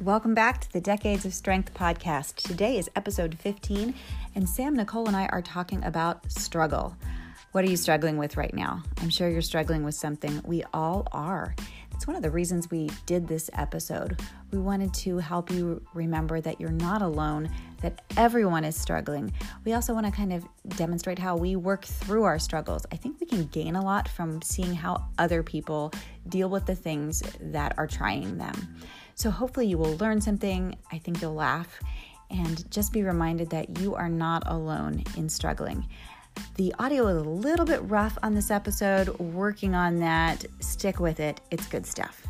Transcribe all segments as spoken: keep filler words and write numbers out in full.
Welcome back to the Decades of Strength podcast. Today is episode fifteen, and Sam, Nicole, and I are talking about struggle. What are you struggling with right now? I'm sure you're struggling with something. We all are. It's one of the reasons we did this episode. We wanted to help you remember that you're not alone, that everyone is struggling. We also want to kind of demonstrate how we work through our struggles. I think we can gain a lot from seeing how other people deal with the things that are trying them. So hopefully you will learn something. I think you'll laugh and just be reminded that you are not alone in struggling. The audio is a little bit rough on this episode. Working on that. Stick with it. It's good stuff.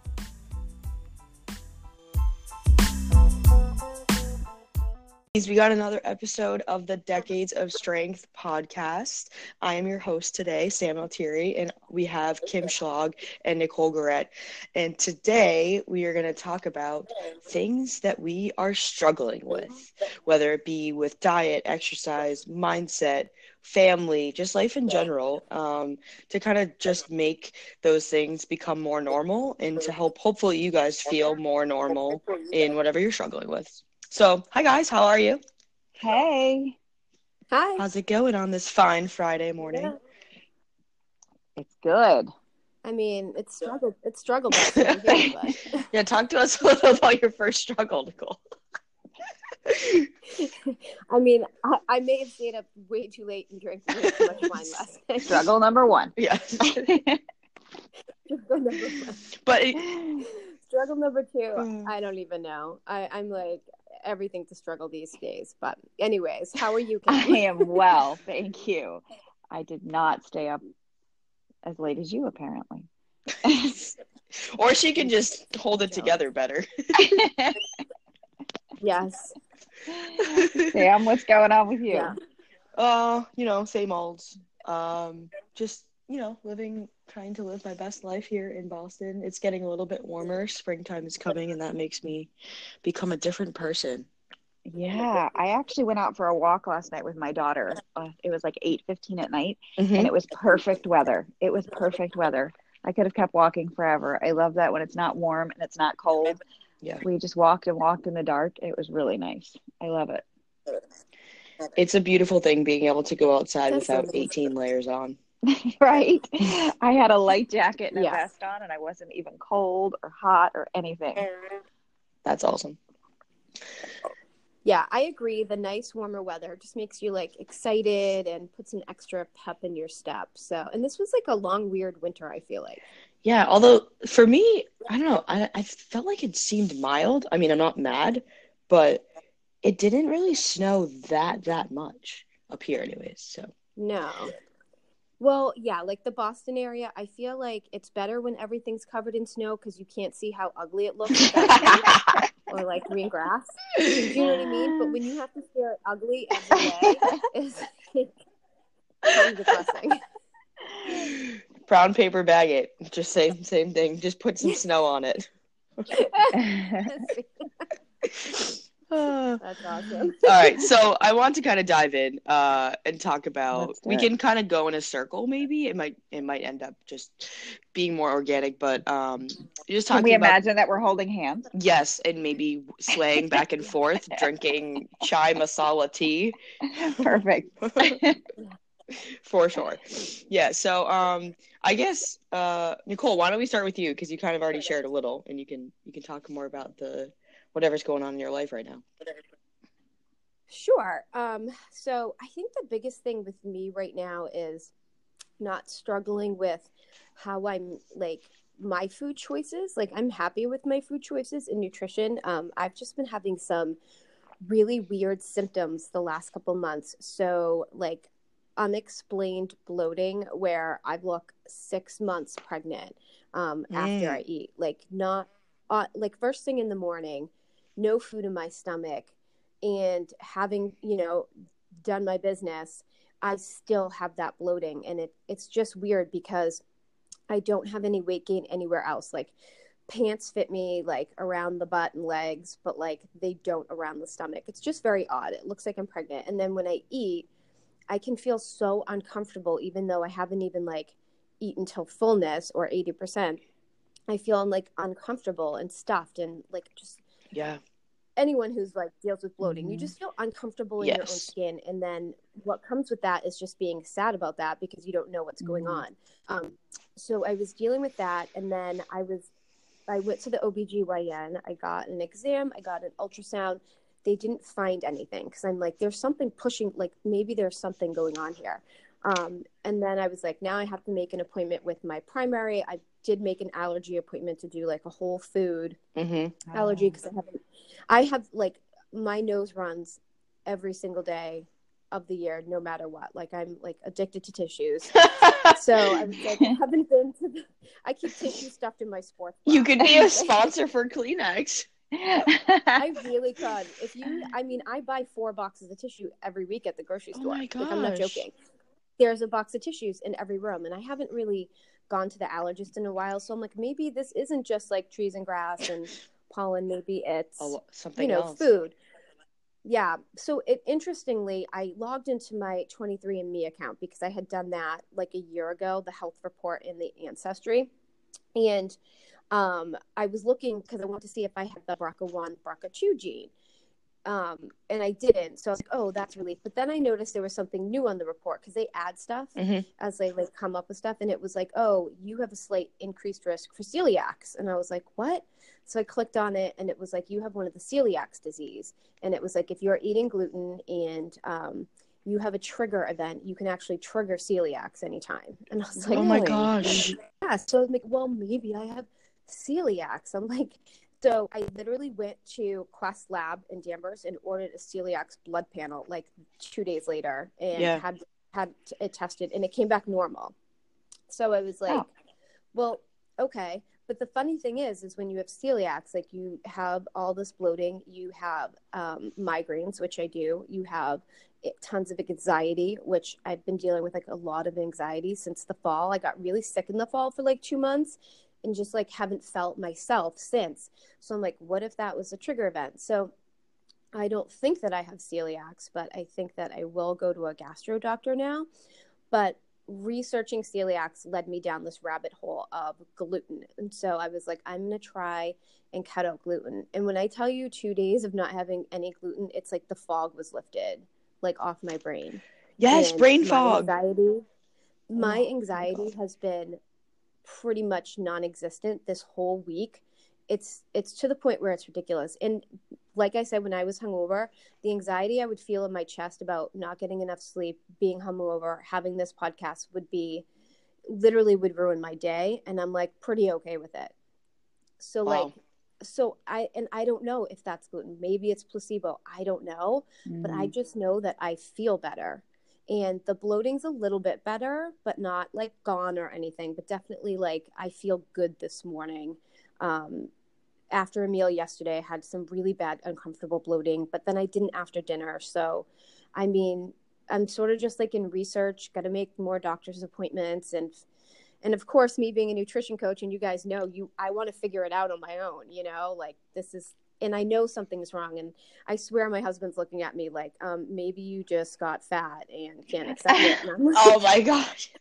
We got another episode of the Decades of Strength podcast. I am your host today, Sam Altieri, and we have Kim Schlag and Nicole Garrett. And today we are going to talk about things that we are struggling with, whether it be with diet, exercise, mindset, family, just life in general, um, to kind of just make those things become more normal and to help hopefully you guys feel more normal in whatever you're struggling with. So, hi guys, how are you? Hey. Hi. How's it going on this fine Friday morning? Yeah. It's good. I mean, it's struggle. It's struggle bus over here, but Yeah, talk to us a little about your first struggle, Nicole. I mean, I, I may have stayed up way too late and drank way too much wine last night. Struggle number one. Yeah. Struggle number one. But it, Struggle number two, Mm. I don't even know. I, I'm like everything to struggle these days. But anyways, how are you, I Kim? am well, thank you. I did not stay up as late as you, apparently. or she can just hold it together better. Yes. Sam, what's going on with you? Yeah. Uh, you know, same old. Um, just, you know, living, trying to live my best life here in Boston. It's getting a little bit warmer. Springtime is coming, and that makes me become a different person. Yeah, I actually went out for a walk last night with my daughter. Uh, it was like eight fifteen at night, Mm-hmm. and it was perfect weather. It was perfect weather. I could have kept walking forever. I love that when it's not warm and it's not cold. Yeah. We just walked and walked in the dark. It was really nice. I love it. It's a beautiful thing being able to go outside That's without amazing. eighteen layers on. Right? I had a light jacket and a Yes. vest on, and I wasn't even cold or hot or anything. That's awesome. Yeah, I agree. The nice warmer weather just makes you like excited and puts an extra pep in your step. So, and this was like a long, weird winter, I feel like. Yeah, although for me, I don't know, I, I felt like it seemed mild. I mean, I'm not mad, but it didn't really snow that, that much up here anyways, so. No. Well, yeah, like the Boston area, I feel like it's better when everything's covered in snow because you can't see how ugly it looks at that point, or like green grass. Do you know what I mean? But when you have to stare at ugly every day, it's like, kind of depressing. Brown paper bag it. Just same same thing. Just put some snow on it. Uh, That's awesome. all right, so I want to kind of dive in uh, and talk about. Let's do We it. can kind of go in a circle. Maybe it might it might end up just being more organic, but um, just Can talking we about imagine that we're holding hands? yes, and maybe swaying back and forth, drinking chai masala tea. Perfect. For sure. Yeah, so um I guess uh Nicole, why don't we start with you because you kind of already shared a little and you can you can talk more about the whatever's going on in your life right now. Sure. Um, so I think the biggest thing with me right now is not struggling with how I'm like my food choices. Like I'm happy with my food choices in nutrition. Um, I've just been having some really weird symptoms the last couple months. So like unexplained bloating where I look six months pregnant um, Mm. after I eat. Like not uh, like first thing in the morning, no food in my stomach, and having, you know, done my business, I still have that bloating. And it it's just weird because I don't have any weight gain anywhere else. Like pants fit me like around the butt and legs, but like they don't around the stomach. It's just very odd. It looks like I'm pregnant. And then when I eat, I can feel so uncomfortable, even though I haven't even like eaten till fullness or eighty percent. I feel I'm like uncomfortable and stuffed and like just Yeah. anyone who's like deals with bloating, Mhm. you just feel uncomfortable in Yes. your own skin. And then what comes with that is just being sad about that because you don't know what's going Mhm. on. Um, so I was dealing with that. And then I was, I went to the O B G Y N. I got an exam. I got an ultrasound. They didn't find anything because I'm like, there's something pushing, like maybe there's something going on here. Um, and then I was like, now I have to make an appointment with my primary. I did make an allergy appointment to do like a whole food Mm-hmm. allergy because I haven't, I have like my nose runs every single day of the year, no matter what. Like I'm like addicted to tissues. So I was like, I haven't been to the, I keep tissue stuffed in my sports bra. You could be a sponsor for Kleenex. I really could. If you, I mean, I buy four boxes of tissue every week at the grocery Oh store. my Like, I'm not gosh. joking. There's a box of tissues in every room, and I haven't really gone to the allergist in a while. So I'm like, maybe this isn't just like trees and grass and pollen. Maybe it's, Oh, something you know, else. food. Yeah. So it, interestingly, I logged into my twenty-three and me account because I had done that like a year ago, the health report in the Ancestry. And um, I was looking because I wanted to see if I had the B R C A one, B R C A two gene. Um, and I didn't. So I was like, oh, that's relief. But then I noticed there was something new on the report because they add stuff Mm-hmm. as they like come up with stuff. And it was like, oh, you have a slight increased risk for celiacs. And I was like, what? So I clicked on it and it was like, you have one of the celiacs disease. And it was like, if you're eating gluten and um, you have a trigger event, you can actually trigger celiacs anytime. And I was like, Oh my Really? gosh. yeah. So I was like, well, maybe I have celiacs. I'm like, so I literally went to Quest Lab in Danvers and ordered a celiacs blood panel like two days later and Yeah. had had it tested and it came back normal. So I was like, Oh. well, okay. But the funny thing is, is when you have celiacs, like you have all this bloating, you have um, migraines, which I do, you have tons of anxiety, which I've been dealing with like a lot of anxiety since the fall. I got really sick in the fall for like two months and just like haven't felt myself since. So I'm like, what if that was a trigger event? So I don't think that I have celiacs, but I think that I will go to a gastro doctor now. But researching celiacs led me down this rabbit hole of gluten. And so I was like, I'm going to try and cut out gluten. And when I tell you two days of not having any gluten, it's like the fog was lifted, like off my brain. Yes, And brain my fog. Anxiety, my Oh, anxiety has been pretty much non-existent this whole week. It's it's to the point where it's ridiculous. And like I said, when I was hungover, the anxiety I would feel in my chest about not getting enough sleep, being hungover, having this podcast would be literally would ruin my day. And I'm like pretty okay with it. So Wow. like, so I, and I don't know if that's gluten. Maybe it's placebo. I don't know, Mhm. but I just know that I feel better. And the bloating's a little bit better, but not like gone or anything, but definitely like I feel good this morning. Um, after a meal yesterday, I had some really bad, uncomfortable bloating, but then I didn't after dinner. So, I mean, I'm sort of just like in research, got to make more doctor's appointments. And, and of course, me being a nutrition coach, and you guys know you, I want to figure it out on my own, you know, like this is, and I know something's wrong. And I swear my husband's looking at me like, um, maybe you just got fat and can't accept it. And I'm like, Oh my gosh.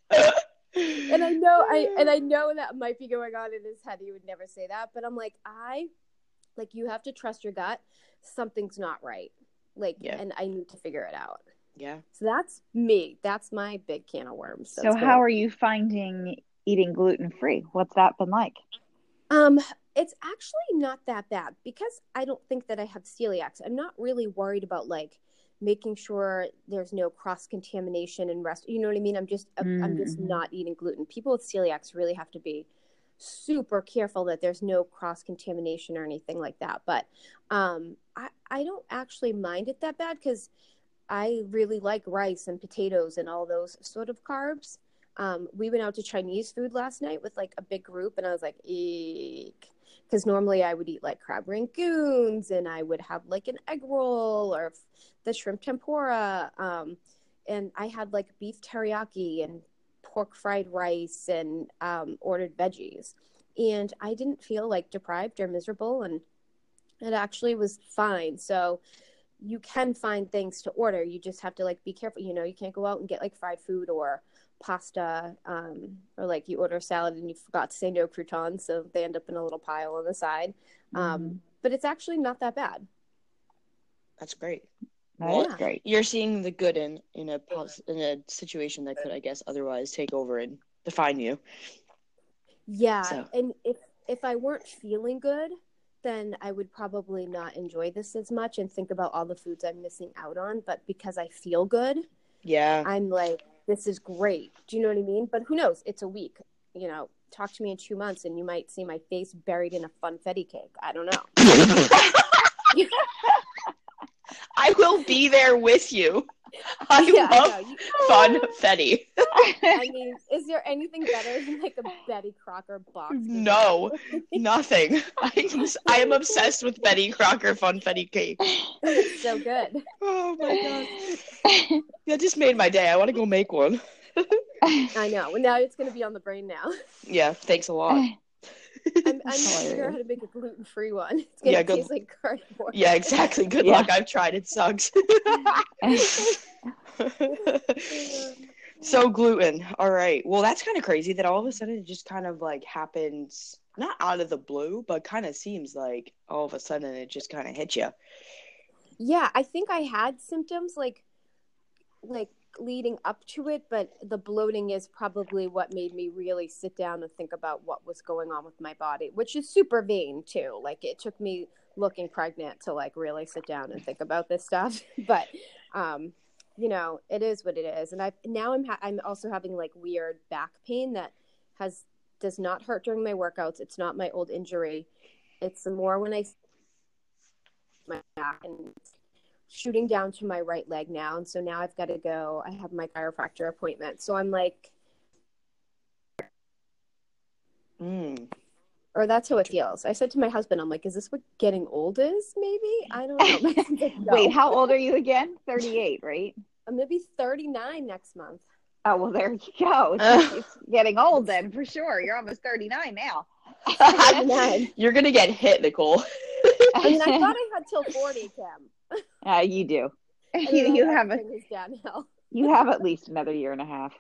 and I know I and I know that might be going on in his head. He would never say that, but I'm like, I like you have to trust your gut. Something's not right. Like, Yeah. and I need to figure it out. Yeah. So that's me. That's my big can of worms. So how are you finding eating gluten free? What's that been like? Um, it's actually not that bad because I don't think that I have celiacs. I'm not really worried about like making sure there's no cross contamination and rest. You know what I mean? I'm just, mm-hmm. I'm just not eating gluten. People with celiacs really have to be super careful that there's no cross contamination or anything like that. But um, I, I don't actually mind it that bad because I really like rice and potatoes and all those sort of carbs. Um, we went out to Chinese food last night with like a big group and I was like, eek. Because normally I would eat like crab rangoons and I would have like an egg roll or the shrimp tempura. Um, and I had like beef teriyaki and pork fried rice and um, ordered veggies. And I didn't feel like deprived or miserable. And it actually was fine. So you can find things to order. You just have to like be careful. You know, you can't go out and get like fried food or pasta, um, or like you order a salad and you forgot to say no croutons, so they end up in a little pile on the side. Um, Mm-hmm. But it's actually not that bad. That's great. That Well, is great. You're seeing the good in in a pos- in a situation that could, I guess, otherwise take over and define you. Yeah, So. and if if I weren't feeling good, then I would probably not enjoy this as much and think about all the foods I'm missing out on. But because I feel good, Yeah. I'm like, this is great. Do you know what I mean? But who knows? It's a week. You know, talk to me in two months and you might see my face buried in a funfetti cake. I don't know. I will be there with you. I Yeah, I love know. You- funfetti. I mean, is there anything better than like a Betty Crocker box? No, nothing. I'm, I am obsessed with Betty Crocker funfetti cake. It's so good. Oh my god. That just made my day. I want to go make one. I know. Well, now it's going to be on the brain now. Yeah, thanks a lot. I'm, I'm trying to figure out how to make a gluten-free one. It's Oh, going to Yeah, good- taste like cardboard. Yeah, exactly. Good Yeah. luck. I've tried. It sucks. So gluten. All right. Well, that's kind of crazy that all of a sudden it just kind of like happens, not out of the blue, but kind of seems like all of a sudden it just kind of hit you. Yeah, I think I had symptoms like like leading up to it, but the bloating is probably what made me really sit down and think about what was going on with my body, which is super vain too. Like it took me looking pregnant to like really sit down and think about this stuff. But um you know, it is what it is. And I now I'm ha- I'm also having like weird back pain that has does not hurt during my workouts. It's not my old injury. It's more when I my back and shooting down to my right leg now. And so now I've got to go. I have my chiropractor appointment. So I'm like, Mm. or that's how it feels. I said to my husband, I'm like, is this what getting old is? Maybe? I don't know. My husband's like, no. Wait, how old are you again? thirty-eight, right? I'm going to be thirty-nine next month. Oh, well, there you go. It's, Uh. it's getting old then, for sure. You're almost thirty-nine now. thirty-nine. You're going to get hit, Nicole. I mean, I thought I had till forty, Kim. Uh, you do. And You, then you have a, everything was downhill. you have at least another year and a half.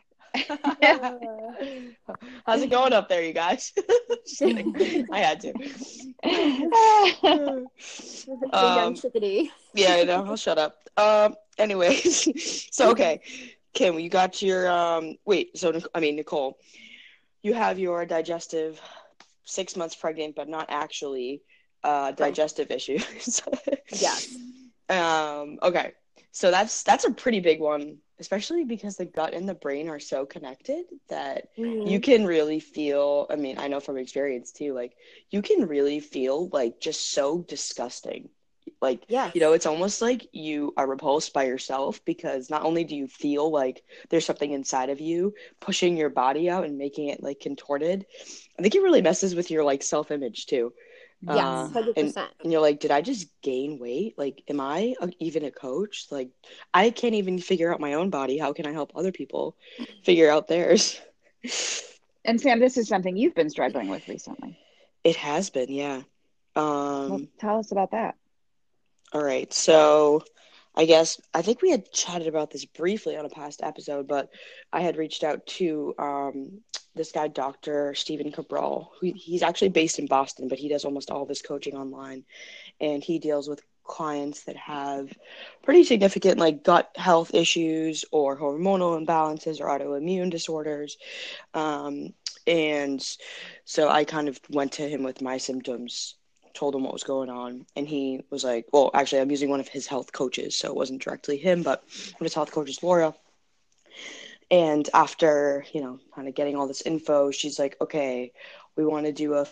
How's it going up there, you guys? Just kidding. I had to. The young Um, chickadee. yeah, I know. I'll shut up. Um. Anyways, so okay, Kim, you got your um. Wait. So Nic- I mean, Nicole, you have your digestive six months pregnant, but not actually uh digestive issues. Yes. Um. Okay. So that's that's a pretty big one, especially because the gut and the brain are so connected that you can really feel, I mean, I know from experience too, like you can really feel like just so disgusting. Like, Yes. you know, it's almost like you are repulsed by yourself because not only do you feel like there's something inside of you pushing your body out and making it like contorted, I think it really messes with your like self-image too. Yes, Uh, one hundred percent. and you're like, did I just gain weight? Like, am I a, even a coach? Like, I can't even figure out my own body. How can I help other people figure out theirs? And Sam, this is something you've been struggling with recently. It has been, yeah. Um, Well, tell us about that. all right. So I guess, I think we had chatted about this briefly on a past episode, but I had reached out to um, this guy, Doctor Stephen Cabral, who he's actually based in Boston, but he does almost all of his coaching online. And he deals with clients that have pretty significant like gut health issues or hormonal imbalances or autoimmune disorders. Um, and so I kind of went to him with my symptoms, told him what was going on, and he was like, well, actually, I'm using one of his health coaches, so it wasn't directly him, but one of his health coaches, Laura. And after, you know, kind of getting all this info, she's like, okay, we want to do a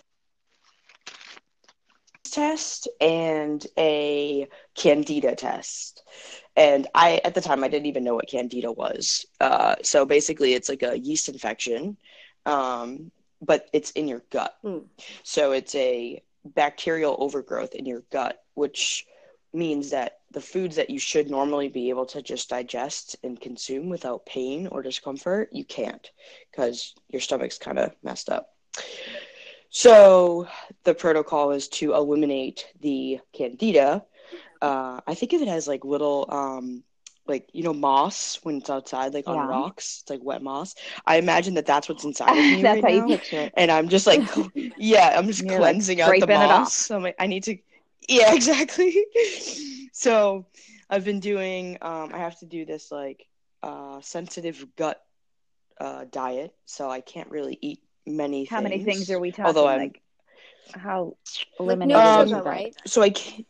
test and a candida test. And I, at the time, I didn't even know what candida was. Uh, so basically, it's like a yeast infection, um, but it's in your gut. Mm. So it's a bacterial overgrowth in your gut, which means that the foods that you should normally be able to just digest and consume without pain or discomfort, you can't because your stomach's kind of messed up. So the protocol is to eliminate the candida. Uh, I think of it as like little um, like, you know, moss when it's outside, like on Yeah. rocks. It's like wet moss. I imagine that that's what's inside of me That's right how you now. picture it. And I'm just like, cl- yeah, I'm just You're like cleansing out the scraping it off. moss. So I'm like, I need to, yeah, exactly. So I've been doing, um, I have to do this like uh, sensitive gut uh, diet. So I can't really eat many How things. many things are we talking? Although I'm, Like, how Like eliminated no Um, is sugar, that? right? so I can,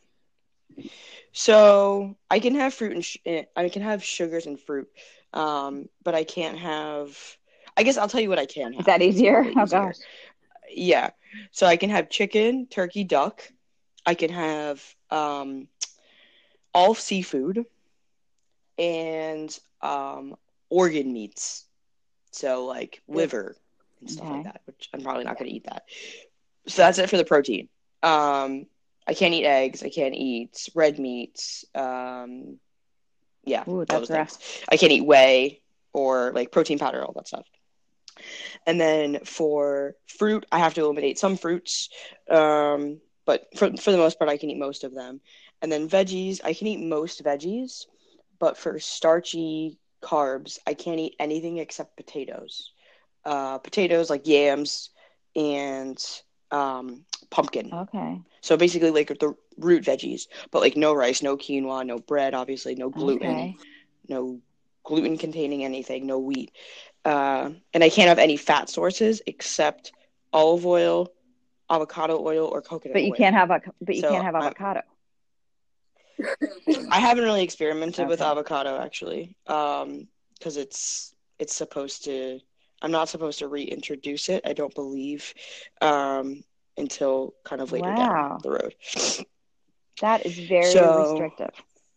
so I can have fruit and sh- eh, I can have sugars and fruit, um, but I can't have. I guess I'll tell you what I can have. Is that It's easier? probably Oh easier. gosh. Yeah. So I can have chicken, turkey, duck. I can have um, all seafood and um, organ meats. So like liver and stuff like Okay. that, which I'm probably not going to eat that. So that's it for the protein. Um, I can't eat eggs. I can't eat red meats. Um, yeah, Ooh, those that's rough. things. I can't eat whey or like protein powder, all that stuff. And then for fruit, I have to eliminate some fruits. Um, but for for the most part, I can eat most of them. And then veggies, I can eat most veggies, but for starchy carbs, I can't eat anything except potatoes. Uh, potatoes like yams and um, pumpkin. Okay. So basically, like the root veggies, but like no rice, no quinoa, no bread, obviously, no gluten, Okay. no gluten containing anything, no wheat. Uh, and I can't have any fat sources except olive oil, avocado oil, or coconut But you oil. can't have a but you So can't have I'm- avocado. I haven't really experimented with Okay. avocado actually, um, because it's it's supposed to. I'm not supposed to reintroduce it. I don't believe, um, until kind of later Wow. down the road. That is very So- restrictive.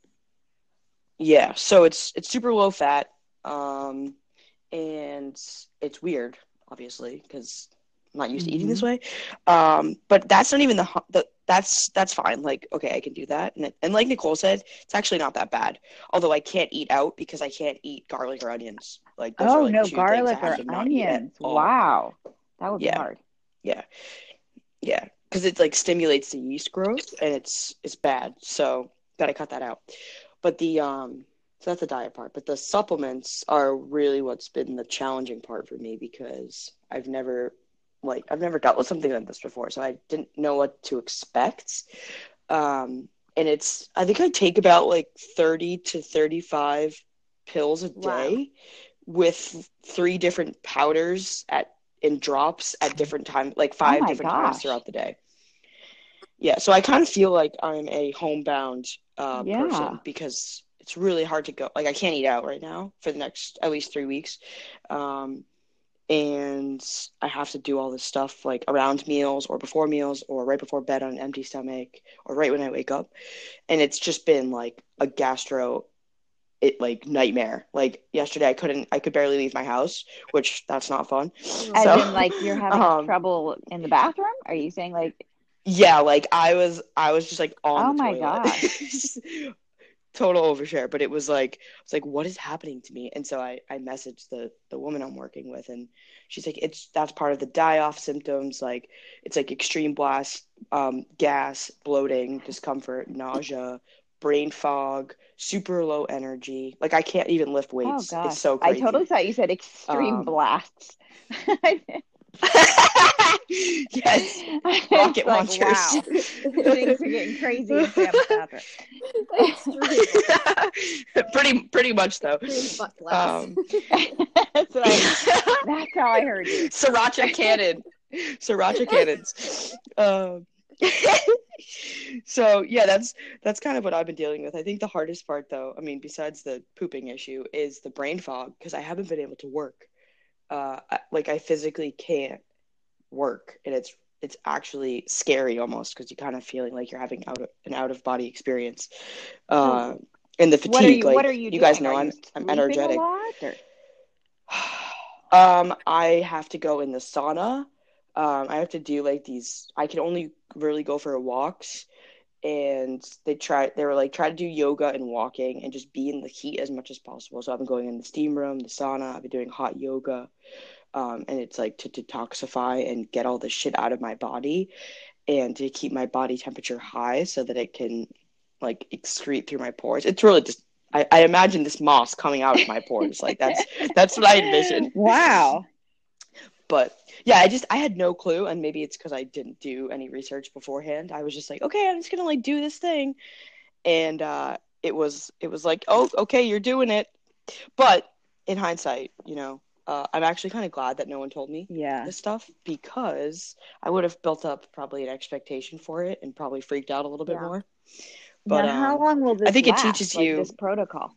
Yeah, so it's it's super low fat, um, and it's weird, obviously, because I'm not used to eating this way. Um, but that's not even the, hu- the that's that's fine. Like, okay, I can do that, and and like Nicole said, it's actually not that bad. Although I can't eat out because I can't eat garlic or onions. Like those Oh are like no, two garlic things I or have to not eat at onions. all. Wow. That would Yeah. be hard. Yeah, yeah, because it like stimulates the yeast growth, and it's it's bad. So gotta cut that out. But the um, so that's the diet part. But the supplements are really what's been the challenging part for me because I've never like I've never dealt with something like this before, so I didn't know what to expect. Um, and it's I think I take about like thirty to thirty-five pills a Wow. day with three different powders at in drops at different times, like five my different times gosh. throughout the day. Yeah, so I kind of feel like I'm a homebound uh, Yeah. person because it's really hard to go. Like I can't eat out right now for the next at least three weeks, um, and I have to do all this stuff like around meals or before meals or right before bed on an empty stomach or right when I wake up, and it's just been like a gastro, it like nightmare. Like yesterday, I couldn't, I could barely leave my house, which that's not fun. As So, in like you're having um, trouble in the bathroom? Are you saying like Yeah, like I was, I was just like on Oh the my toilet. gosh. Total overshare, but it was like, I was like, what is happening to me? And so I, I messaged the the woman I'm working with, and she's like, it's that's part of the die-off symptoms. Like it's like extreme blast, um, gas, bloating, discomfort, nausea, brain fog, super low energy. Like I can't even lift Oh weights. gosh. It's so I crazy. totally thought you said extreme Um, blasts. Yes, It's rocket like, launchers. wow. Things are getting crazy in Sam's bathroom. Extreme, pretty pretty much though. extreme butt blast. Um, That's what I that's how I heard you. Sriracha cannon, Sriracha cannons. Um, so yeah, that's that's kind of what I've been dealing with. I think the hardest part, though, I mean, besides the pooping issue, is the brain fog because I haven't been able to work. Uh, I- like I physically can't work, and it's it's actually scary almost because you're kind of feeling like you're having out of, an out of body experience. Uh, and the fatigue, What are you like what are you, you doing? guys know, Are I'm you I'm sleeping energetic. a lot or? Um, I have to go in the sauna. Um, I have to do like these. I can only really go for walks, and they try. They were like try to do yoga and walking, and just be in the heat as much as possible. So I've been going in the steam room, the sauna. I've been doing hot yoga, um, and it's like to detoxify and get all the shit out of my body, and to keep my body temperature high so that it can like excrete through my pores. It's really just I, I imagine this moss coming out of my pores. Like that's that's what I envision. Wow. But yeah, I just I had no clue, and maybe it's because I didn't do any research beforehand. I was just like, okay, I'm just gonna like do this thing, and uh, it was it was like, oh, okay, you're doing it. But in hindsight, you know, uh, I'm actually kind of glad that no one told me Yeah. this stuff, because I would have built up probably an expectation for it and probably freaked out a little bit Yeah. more. But Now, how um, long will this I think last, it teaches like you. this protocol?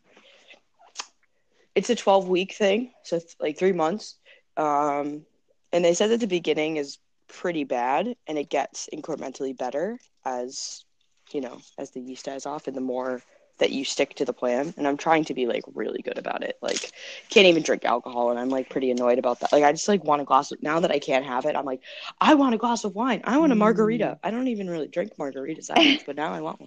It's a twelve week thing, so it's like three months. Um, and they said that the beginning is pretty bad, and it gets incrementally better as, you know, as the yeast dies off and the more that you stick to the plan. And I'm trying to be like really good about it. Like, can't even drink alcohol, and I'm like pretty annoyed about that. Like, I just like want a glass of, now that I can't have it, I'm like, I want a glass of wine. I want a margarita. Mm. I don't even really drink margaritas that much, but now I want one.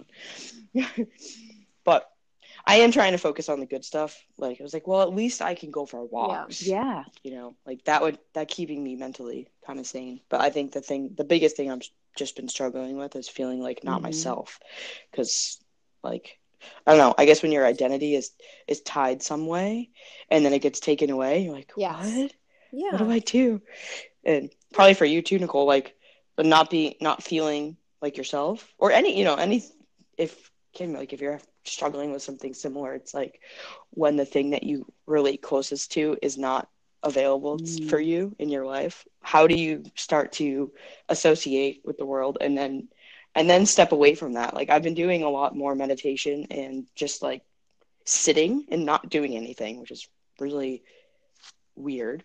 But I am trying to focus on the good stuff. Like, I was like, well, at least I can go for walks. Yeah. You know, like that would, that keeping me mentally kind of sane. But I think the thing, the biggest thing I've just been struggling with is feeling like not Mhm. myself. Because, like, I don't know, I guess when your identity is, is tied some way and then it gets taken away, you're like, Yes. what? Yeah. What do I do? And probably for you too, Nicole, like, not be, not feeling like yourself, or any, you know, any, if, Kim, like if you're struggling with something similar, it's like when the thing that you relate closest to is not available Mm. for you in your life, how do you start to associate with the world and then and then step away from that? Like, I've been doing a lot more meditation and just like sitting and not doing anything, which is really weird,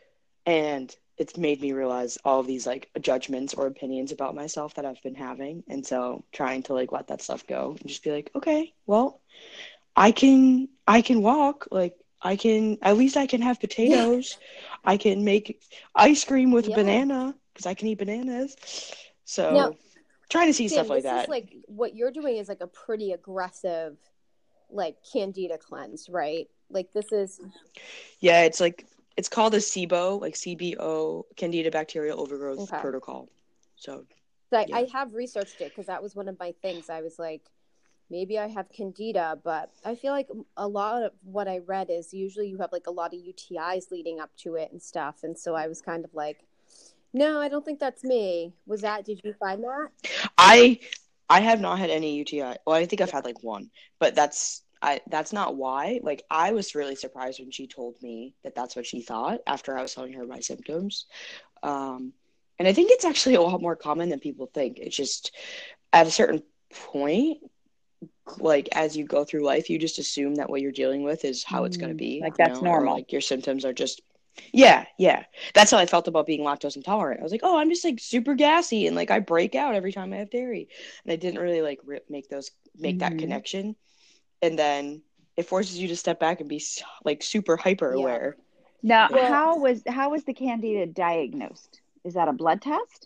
and it's made me realize all of these like judgments or opinions about myself that I've been having. And so trying to like let that stuff go and just be like, okay, well, I can I can walk, like I can, at least I can have potatoes. I can make ice cream with Yeah. banana because I can eat bananas. So Now, trying to see Sam, stuff like this that. is like what you're doing is like a pretty aggressive, like candida cleanse, right? Like this is Yeah, it's like it's called a SIBO, like C B O, Candida Bacterial Overgrowth Okay. Protocol. So So I, Yeah. I have researched it because that was one of my things. I was like, maybe I have candida, but I feel like a lot of what I read is usually you have like a lot of U T Is leading up to it and stuff. And so I was kind of like, no, I don't think that's me. Was that, did you find that? I I have not had any U T I. Well, I think I've had like one, but that's I that's not why. Like, I was really surprised when she told me that that's what she thought after I was telling her my symptoms. Um, and I think it's actually a lot more common than people think. It's just at a certain point, like as you go through life, you just assume that what you're dealing with is how it's going to Mm. be. Like you that's know? Or normal. like your symptoms are just, yeah, yeah. That's how I felt about being lactose intolerant. I was like, oh, I'm just like super gassy and like I break out every time I have dairy, and I didn't really like rip, make those make that Mhm. connection. And then it forces you to step back and be like super hyper Yeah. aware. Now, Yeah. how was how was the candida diagnosed? Is that a blood test?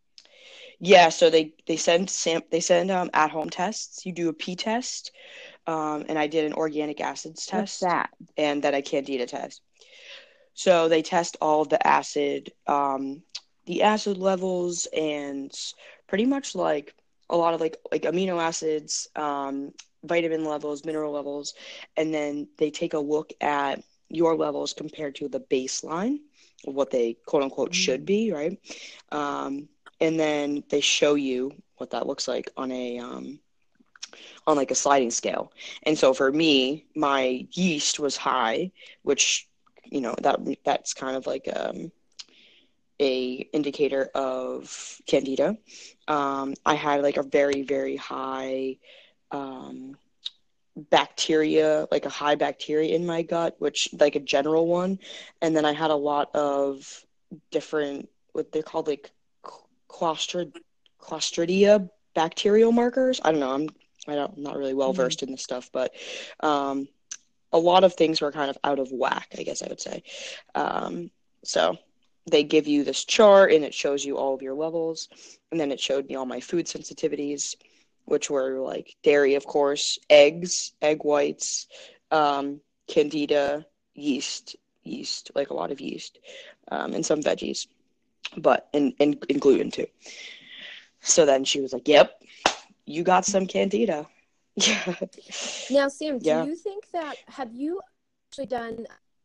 Yeah, so they they send sam they send um at home tests. You do a P test, um, and I did an organic acids What's test, that? and then a candida test. So they test all the acid, um, the acid levels, and pretty much like a lot of like like amino acids, um, vitamin levels, mineral levels, and then they take a look at your levels compared to the baseline, what they quote unquote should be, right? Um, and then they show you what that looks like on a um, on like a sliding scale. And so for me, my yeast was high, which, you know, that that's kind of like um, a indicator of candida. Um, I had like a very, very high um, bacteria, like a high bacteria in my gut, which like a general one. And then I had a lot of different, what they're called like Clostrid, Clostridia bacterial markers. I don't know. I'm I don't, I'm not really well versed in this stuff, but um, a lot of things were kind of out of whack, I guess I would say. Um, so they give you this chart and it shows you all of your levels. And then it showed me all my food sensitivities, which were like dairy, of course, eggs, egg whites, um, candida, yeast, yeast, like a lot of yeast, um, and some veggies, but and, and, and gluten too. So then she was like, yep, you got some candida. Yeah. Now, Sam, do Yeah. you think that, have you actually done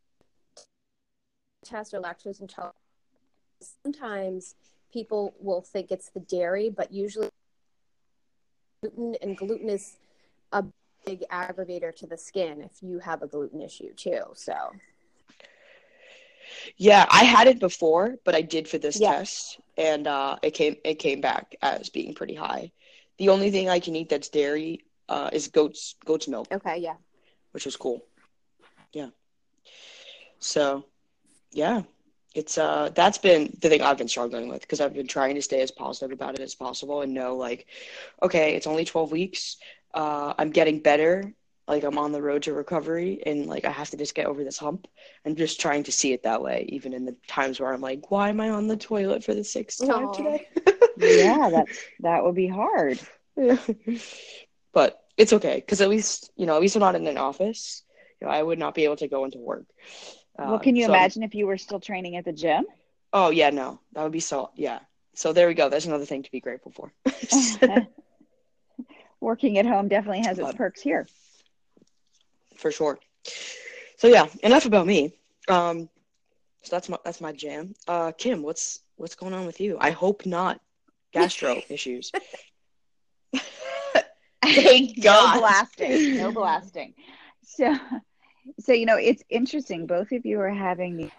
tests or lactose intolerance? Sometimes people will think it's the dairy, but usually gluten, and gluten is a big aggravator to the skin if you have a gluten issue too. So Yeah, I had it before, but I did for this Yeah. test, and uh, it came it came back as being pretty high. The only thing I can eat that's dairy uh, is goat's goat's milk, okay, yeah. which is cool. Yeah. So, yeah, it's uh that's been the thing I've been struggling with because I've been trying to stay as positive about it as possible and know like, okay, it's only twelve weeks. Uh, I'm getting better. Like I'm on the road to recovery, and like I have to just get over this hump. I'm just trying to see it that way, even in the times where I'm like, why am I on the toilet for the sixth time Aw. today? Yeah, that's that would be hard. But it's okay because at least you know at least I'm not in an office. You know, I would not be able to go into work. Well, Uh, can you so I'm- imagine if you were still training at the gym? Oh yeah, no, that would be so yeah. So there we go. That's another thing to be grateful for. Working at home definitely has its But- perks here. For sure. So yeah, enough about me. Um, so that's my that's my jam. Uh, Kim, what's what's going on with you? I hope not gastro issues. Thank No God. blasting, no blasting. So, so you know, it's interesting. Both of you are having the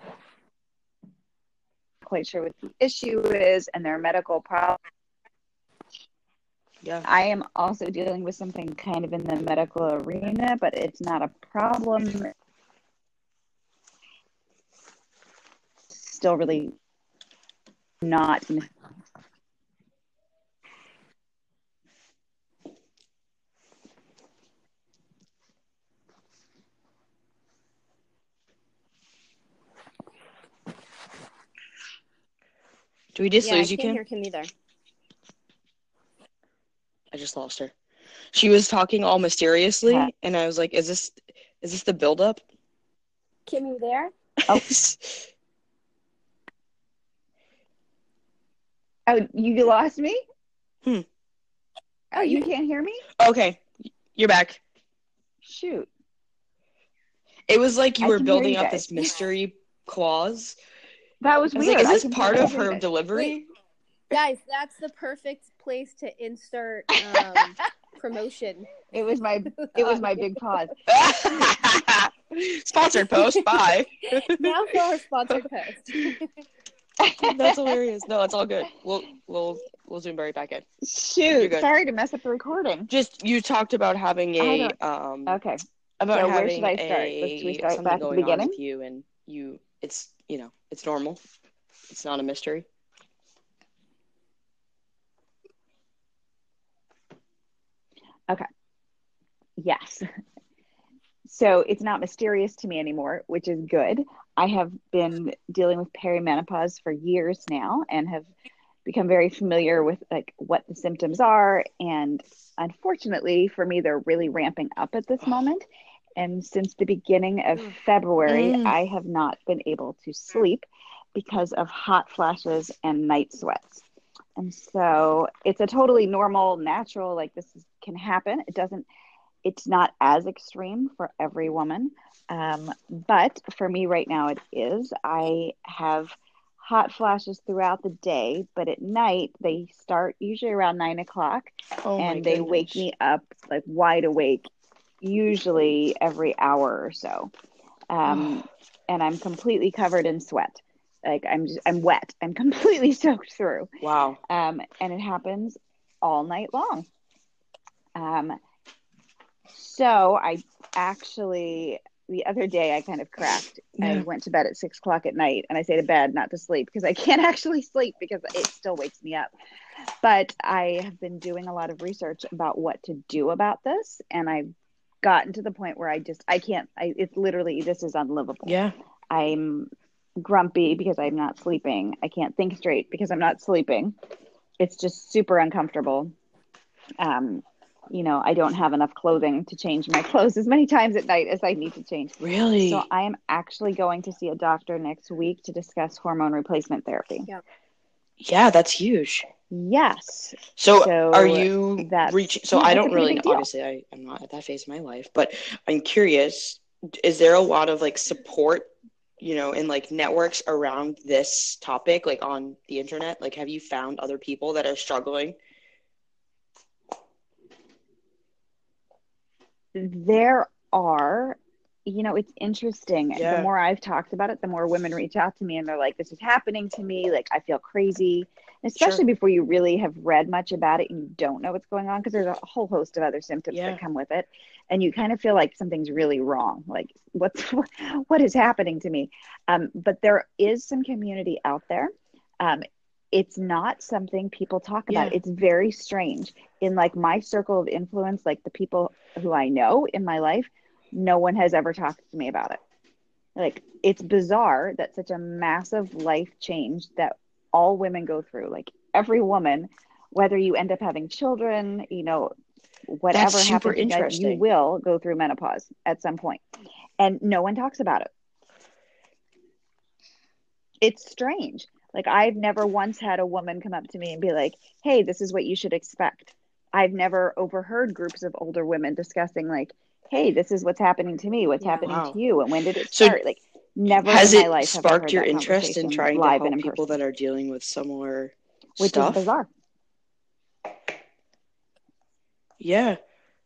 quite sure what the issue is and their medical problem. Yeah. I am also dealing with something kind of in the medical arena, but it's not a problem. Still really not. Do we just Yeah, I lose you, can't Kim? hear Kim either. I just lost her. She was talking all mysteriously, Huh. and I was like, "Is this is this the buildup?" Kim, you there? Oh. Oh, you lost me? Hmm. Oh, you can't hear me? Okay, you're back. Shoot. It was like you I were can hear building you up guys. this mystery clause. That was I was weird. like, "Is I this can part hear of you her guys. delivery?" Guys, that's the perfect place to insert um, promotion. It was my it was my big pause. Sponsored post. Bye. Now for our sponsored post. That's hilarious. No, it's all good. We'll we'll we'll zoom right back in. You're Shoot, good. sorry to mess up the recording. Just you talked about having I a don't- um Okay. about So where having should I start? Should we a start something back at the going on beginning? with you, and you it's you know it's normal. It's not a mystery. Yes. So it's not mysterious to me anymore, which is good. I have been dealing with perimenopause for years now and have become very familiar with like what the symptoms are. And unfortunately for me, they're really ramping up at this moment. And since the beginning of February, Mm. I have not been able to sleep because of hot flashes and night sweats. And so it's a totally normal, natural, like this is, can happen. It doesn't, it's not as extreme for every woman. Um, but for me right now, it is. I have hot flashes throughout the day, but at night they start usually around nine o'clock Oh my and they wake goodness. me up like wide awake, usually every hour or so. Um, and I'm completely covered in sweat. Like I'm just, I'm wet. I'm completely soaked through. Wow. Um, and it happens all night long. Um, so I actually, the other day I kind of cracked. I Yeah. went to bed at six o'clock at night, and I say to bed, not to sleep, because I can't actually sleep because it still wakes me up. But I have been doing a lot of research about what to do about this, and I've gotten to the point where I just, I can't, I, it's literally, this is unlivable. Yeah. I'm grumpy because I'm not sleeping. I can't think straight because I'm not sleeping. It's just super uncomfortable. Um, you know, I don't have enough clothing to change my clothes as many times at night as I need to change. Really? So I am actually going to see a doctor next week to discuss hormone replacement therapy. Yeah. Yeah, that's huge. Yes. So, So are you that's reaching? So, yeah, I it's a don't pretty really big know. deal. Obviously, I, I'm not at that phase of my life, but I'm curious. Is there a lot of like support, you know, in like networks around this topic, like on the internet? Like, have you found other people that are struggling? There are, you know, it's interesting. The Yeah, more I've talked about it, the more women reach out to me and they're like, this is happening to me. Like, I feel crazy. And sure. especially before you really have read much about it and you don't know what's going on, because there's a whole host of other symptoms Yeah, that come with it. And you kind of feel like something's really wrong. Like, what's what is happening to me? Um, but there is some community out there. Um, it's not something people talk yeah. about. It's very strange. In like my circle of influence, like the people who I know in my life, no one has ever talked to me about it. Like, it's bizarre that such a massive life change that all women go through, like every woman, whether you end up having children, you know, That's whatever super happens in your life, you interesting. will go through menopause at some point. And no one talks about it. It's strange. Like, I've never once had a woman come up to me and be like, hey, this is what you should expect. I've never overheard groups of older women discussing, like, hey, this is what's happening to me, what's Yeah. happening Wow. to you, and when did it So, start? Like, never has in my it life have I sparked heard your that interest in conversation trying to live and help in people person, that are dealing with similar which is stuff? bizarre. Yeah,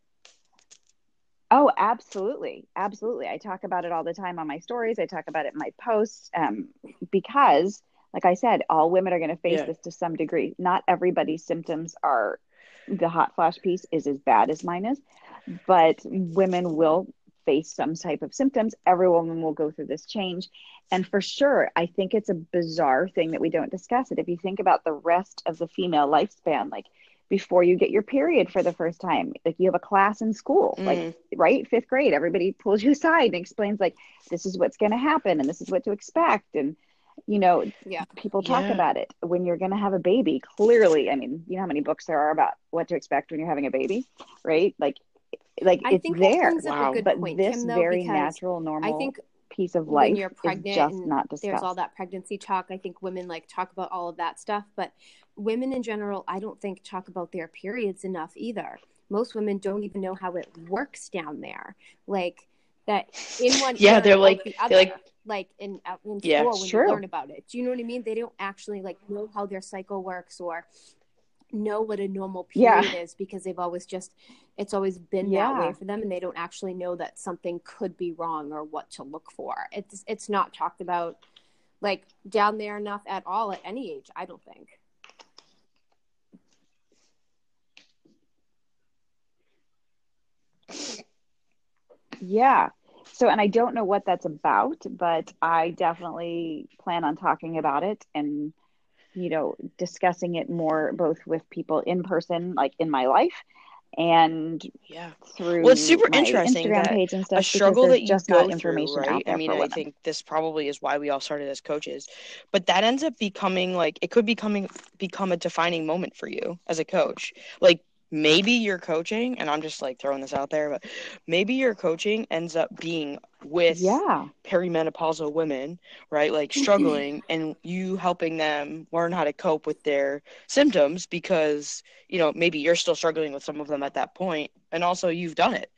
Oh, absolutely. Absolutely. I talk about it all the time on my stories. I talk about it in my posts, um, because, like I said, all women are going to face yeah. this to some degree. Not everybody's symptoms are, the hot flash piece is as bad as mine is, but women will face some type of symptoms. Every woman will go through this change. And for sure, I think it's a bizarre thing that we don't discuss it. If you think about the rest of the female lifespan, like before you get your period for the first time, like you have a class in school, like, Mm, right, fifth grade, everybody pulls you aside and explains, like, this is what's going to happen and this is what to expect. And, you know, Yeah. people talk yeah. about it when you're going to have a baby. Clearly, I mean, you know how many books there are about what to expect when you're having a baby, right? Like, like I it's think that there. brings up a Wow. good But point, this Kim, though, very because natural, I normal think piece of when life you're is pregnant just and not there's all discussed. that pregnancy talk, I think women like talk about all of that stuff. But women in general, I don't think talk about their periods enough either. Most women don't even know how it works down there. Like that in one Yeah, ear they're and like, out the they're other, like, like in out in yeah, school It's when you true. learn about it. Do you know what I mean? They don't actually like know how their cycle works or know what a normal Yeah. period is because they've always just it's always been that way Yeah. for them, and they don't actually know that something could be wrong or what to look for. It's it's not talked about like down there enough at all at any age, I don't think. Yeah. So, and I don't know what that's about, but I definitely plan on talking about it and, you know, discussing it more both with people in person, like in my life, and yeah. Well, it's through super my interesting Instagram that page and a stuff, because struggle there's that you just not go through, information right? out I there mean, for I women. think this probably is why we all started as coaches, but that ends up becoming like, it could becoming become a defining moment for you as a coach. Like, maybe your coaching, and I'm just like throwing this out there, but maybe your coaching ends up being with Yeah. perimenopausal women, right? Like struggling, and you helping them learn how to cope with their symptoms because, you know, maybe you're still struggling with some of them at that point, and also you've done it.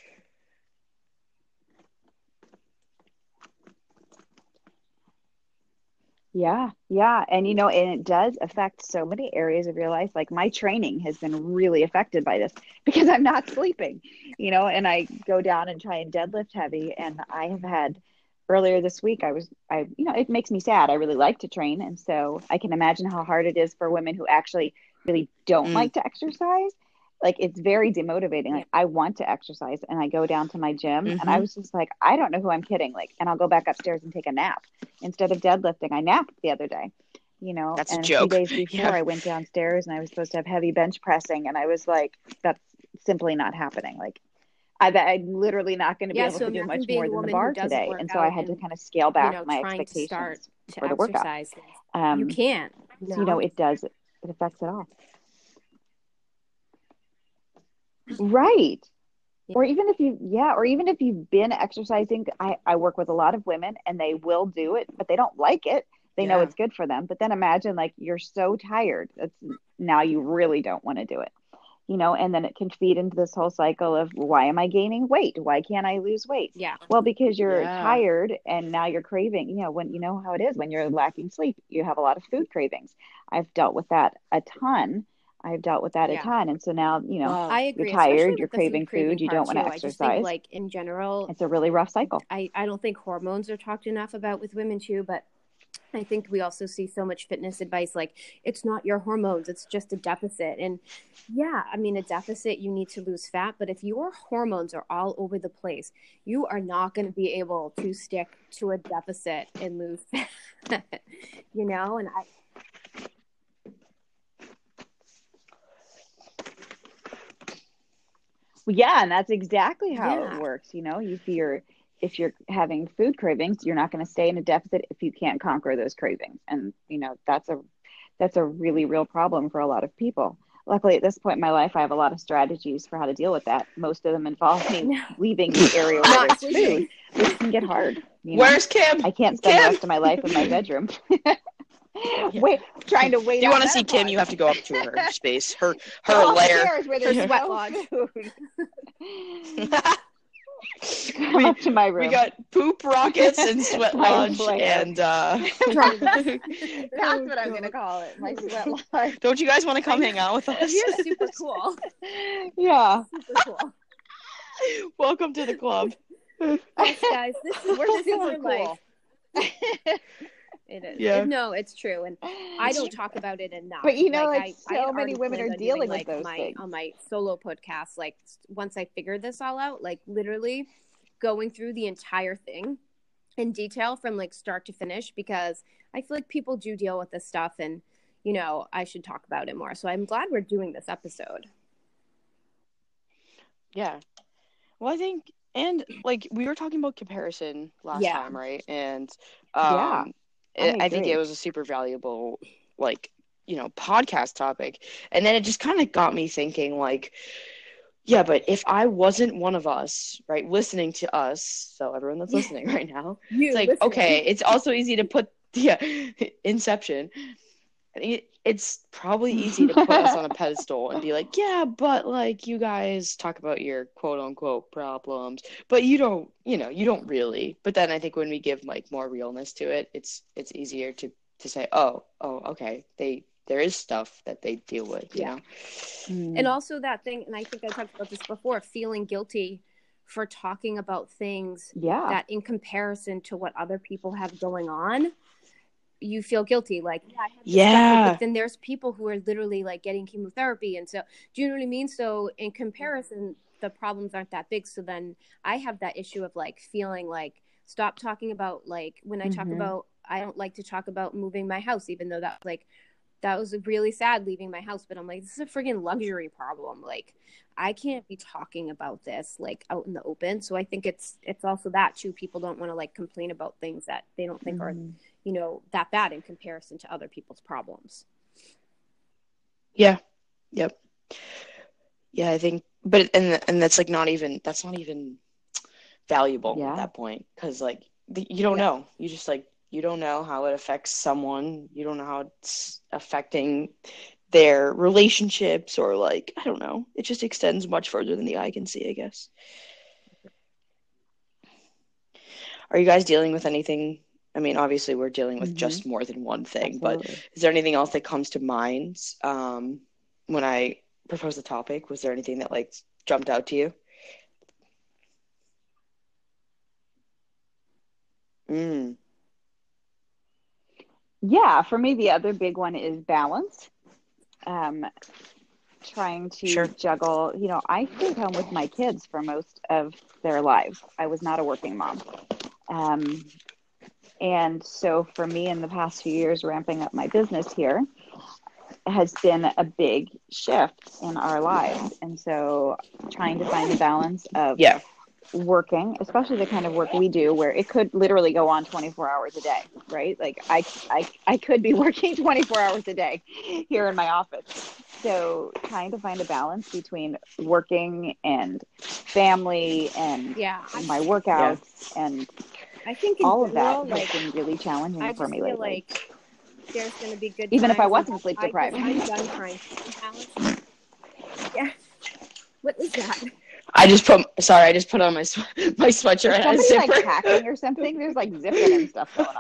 Yeah, yeah. And you know, and it does affect so many areas of your life. Like my training has been really affected by this because I'm not sleeping, you know, and I go down and try and deadlift heavy. And I have had earlier this week, I was, I, you know, it makes me sad. I really like to train. And so I can imagine how hard it is for women who actually really don't Mm, like to exercise. Like it's very demotivating. Yeah. Like I want to exercise and I go down to my gym and I mm-hmm. was just like, I don't know who I'm kidding. Like, and I'll go back upstairs and take a nap instead of deadlifting. I napped the other day, you know, That's a and a few joke. days before Yeah. I went downstairs and I was supposed to have heavy bench pressing. And I was like, that's simply not happening. Like, I, I'm literally not going to be Yeah, able so to do imagine much being more a than the woman who bar doesn't today. work And so I out had to and, kind of scale you back know, my trying to start expectations to for the workout. exercise. You Um, can't, you so, you know, know? it does, it affects it all. Right. Yeah. Or even if you, yeah, or even if you've been exercising, I, I work with a lot of women and they will do it, but they don't like it. They know Yeah. it's good for them. But then imagine like you're so tired. That's now you really don't want to do it. You know, and then it can feed into this whole cycle of why am I gaining weight? Why can't I lose weight? Yeah. Well, because you're Yeah. tired and now you're craving, you know, when you know how it is when you're lacking sleep, you have a lot of food cravings. I've dealt with that a ton. I've dealt with that Yeah. a ton. And so now, you know, Wow. I you're agree, especially tired, you're with the food craving craving food, you part don't want too. to I just think exercise. like in general, It's a really rough cycle. I, I don't think hormones are talked enough about with women too, but I think we also see so much fitness advice like it's not your hormones, it's just a deficit. And yeah, I mean, a deficit, you need to lose fat, but if your hormones are all over the place, you are not going to be able to stick to a deficit and lose fat, you know? And I, Yeah, and that's exactly how Yeah. it works. You know, if you're if you're having food cravings, you're not going to stay in a deficit if you can't conquer those cravings. And you know, that's a that's a really real problem for a lot of people. Luckily, at this point in my life, I have a lot of strategies for how to deal with that. Most of them involve me No. leaving the area where Not there's sleeping. food, which can get hard. You know? Where's Kim? I can't spend the Kim? rest of my life in my bedroom. Wait, trying to wait. If you out want to see Kim, menopause. you have to go up to her space, her her Go lair. upstairs where there's Yeah. Sweat no lodge. food. Come We- up to my room. We got poop rockets and sweat My lodge lair. and uh That's what I'm gonna call it. My sweat lodge. Don't you guys want to come hang out with us? You're super cool. Yeah. Super cool. Welcome to the club. Yes, guys, this is We're this is super our life. cool. It is. Yeah. It- no, it's true, and I don't talk about it enough. But you know, like, I, I so had many already women planned are on dealing doing, with like, those my, things. on my solo podcast. Like once I figured this all out, like literally going through the entire thing in detail from like start to finish, because I feel like people do deal with this stuff, and you know, I should talk about it more. So I'm glad we're doing this episode. Yeah. Well, I think, and like we were talking about comparison last Yeah. time, right? And um, Yeah, I it, I think agree. it was a super valuable, like, you know, podcast topic. And then it just kind of got me thinking, like, yeah, but if I wasn't one of us, right, listening to us, so everyone that's listening right now, You it's like, listening. okay, it's also easy to put, yeah, Inception. I think it, it's probably easy to put us on a pedestal and be like, yeah, but like you guys talk about your quote unquote problems, but you don't, you know, you don't really. But then I think when we give like more realness to it, it's it's easier to to say, oh, oh, okay, they there is stuff that they deal with, you Yeah. know. Mm. And also that thing, and I think I talked about this before, feeling guilty for talking about things Yeah. that in comparison to what other people have going on, you feel guilty. Like, yeah, I have this stuff, Yeah. but then there's people who are literally like getting chemotherapy. And so, do you know what I mean? So in comparison, the problems aren't that big. So then I have that issue of like feeling like, stop talking about like, when I talk Mhm. about, I don't like to talk about moving my house, even though that's like, that was really sad leaving my house, but I'm like, this is a friggin' luxury problem. Like, I can't be talking about this like out in the open. So I think it's it's also that too. People don't want to like complain about things that they don't think are, Mhm. you know, that bad in comparison to other people's problems. Yeah. Yep. Yeah, I think, but and and that's like not even that's not even valuable Yeah. at that point, because like the, you don't Yeah. know. You just like you don't know how it affects someone. You don't know how it's affecting their relationships, or like I don't know. It just extends much further than the eye can see, I guess. Are you guys dealing with anything? I mean, obviously we're dealing with Mhm. just more than one thing, but Absolutely. is there anything else that comes to mind um, when I proposed the topic? Was there anything that like jumped out to you? Mm. Yeah, for me, the other big one is balance. Um, trying to Sure. juggle, you know, I stayed home with my kids for most of their lives. I was not a working mom. Um, and so for me in the past few years, ramping up my business here has been a big shift in our lives. And so trying to find the balance of Yeah. working, especially the kind of work we do where it could literally go on twenty-four hours a day, right? Like I, I, I could be working twenty-four hours a day here in my office. So trying to find a balance between working and family and Yeah. my workouts and I think in all of that general, has like, been really challenging I for just me feel lately. like there's going to be good Even times. if I and wasn't sleep I just, deprived. I'm done trying to balance. Yeah. What was that? I just put sorry, I just put on my sw- my sweatshirt Is and a somebody zipper. like hacking or something? There's like zipping and stuff going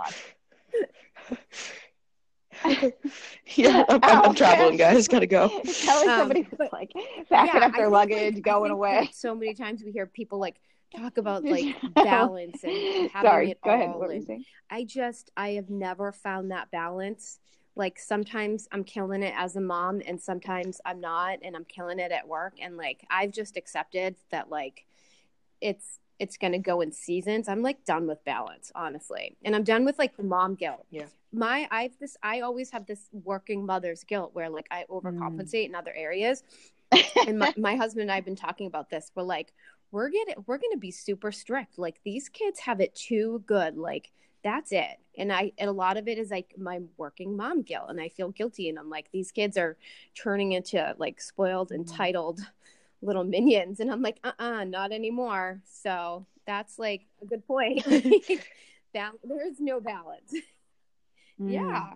on. Yeah, I'm, I'm, I'm traveling, guys. Gotta go. It sounds like Um, somebody was but like packing yeah, up their I think, luggage, like, I going think away. that so many times we hear people like talk about like balance and having Sorry, it go all. ahead. What were you And saying? I just, I have never found that balance. Like sometimes I'm killing it as a mom and sometimes I'm not, and I'm killing it at work. And like, I've just accepted that like it's, it's going to go in seasons. I'm like done with balance, honestly. And I'm done with like the mom guilt. Yeah. My, I've this, I always have this working mother's guilt where like I overcompensate mm. in other areas. And my, my husband and I have been talking about this. We're like, we're getting, we're going to be super strict. Like these kids have it too good. Like that's it. And I, and a lot of it is like my working mom guilt. And I feel guilty. And I'm like, these kids are turning into like spoiled, entitled little minions. And I'm like, uh-uh, not anymore. So that's like a good point. Bal- there's no balance. Mm. Yeah.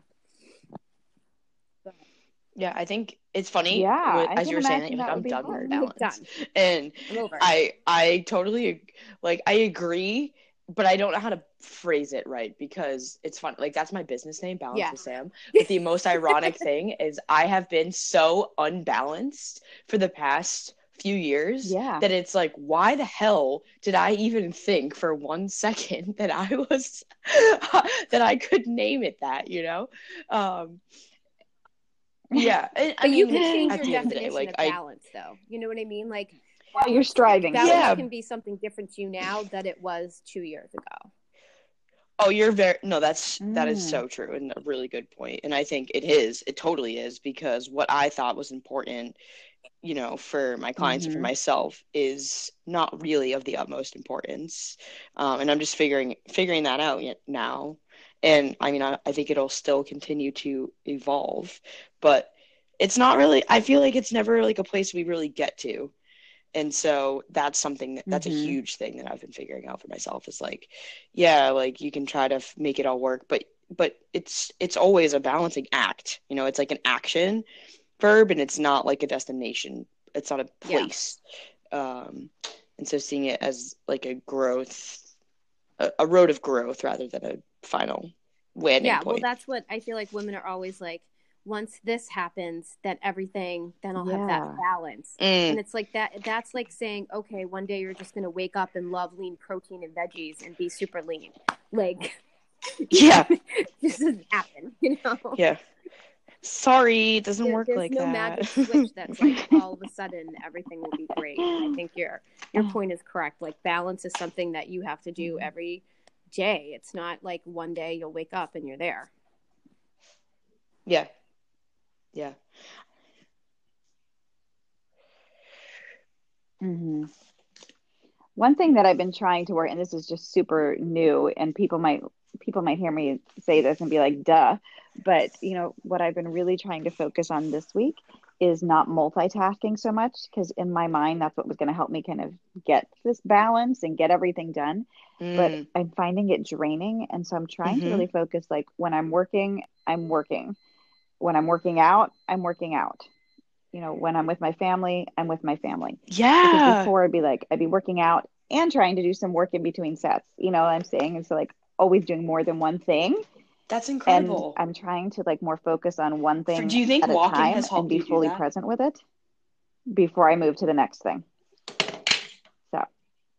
Yeah, I think it's funny. Yeah, with, I as you were saying that, you're like, I'm done hard. with balance. Done. And I'm over. I, I totally, like, I agree, but I don't know how to phrase it right because it's fun. Like, that's my business name, Balance yeah. with Sam. But the most ironic thing is I have been so unbalanced for the past few years yeah. that it's like, why the hell did I even think for one second that I was, that I could name it that, you know? Um, Yeah, I, but mean, you can change your definition day, like, of I, balance, though. You know what I mean? Like, while you're striving, balance yeah. can be something different to you now that it was two years ago. Oh, you're very no. That's mm. that is so true and a really good point. And I think it is. It totally is because what I thought was important, you know, for my clients mm-hmm. and for myself is not really of the utmost importance. Um, and I'm just figuring figuring that out now. And I mean, I, I think it'll still continue to evolve, but it's not really, I feel like it's never like a place we really get to. And so that's something that, that's mm-hmm. a huge thing that I've been figuring out for myself is like, yeah, like you can try to f- make it all work, but, but it's, it's always a balancing act, you know, it's like an action verb and it's not like a destination. It's not a place. Yeah. Um, and so seeing it as like a growth, a, a road of growth rather than a final landing yeah, point. Well, that's what I feel like women are always like, once this happens, then everything, then I'll yeah. have that balance. Mm. And it's like that, that's like saying, okay, one day you're just going to wake up and love lean protein and veggies and be super lean. Like, yeah, this doesn't happen, you know? Yeah. Sorry, it doesn't there, work like no that. There's no magic switch that's like all of a sudden everything will be great. I think your your point is correct. Like balance is something that you have to do every day. It's not like one day you'll wake up and you're there. Yeah. Yeah. Mm-hmm. One thing that I've been trying to work, and this is just super new, and people might people might hear me say this and be like, duh. But, you know, what I've been really trying to focus on this week is not multitasking so much, because in my mind, that's what was going to help me kind of get this balance and get everything done. Mm. But I'm finding it draining. And so I'm trying mm-hmm. to really focus, like when I'm working, I'm working. When I'm working out, I'm working out. You know, when I'm with my family, I'm with my family. Yeah. Because before I'd be like, I'd be working out and trying to do some work in between sets. You know what I'm saying? And so like always doing more than one thing. That's incredible. And I'm trying to like more focus on one thing For, do you think at a walking time has helped and be you do fully that? present with it before I move to the next thing. So,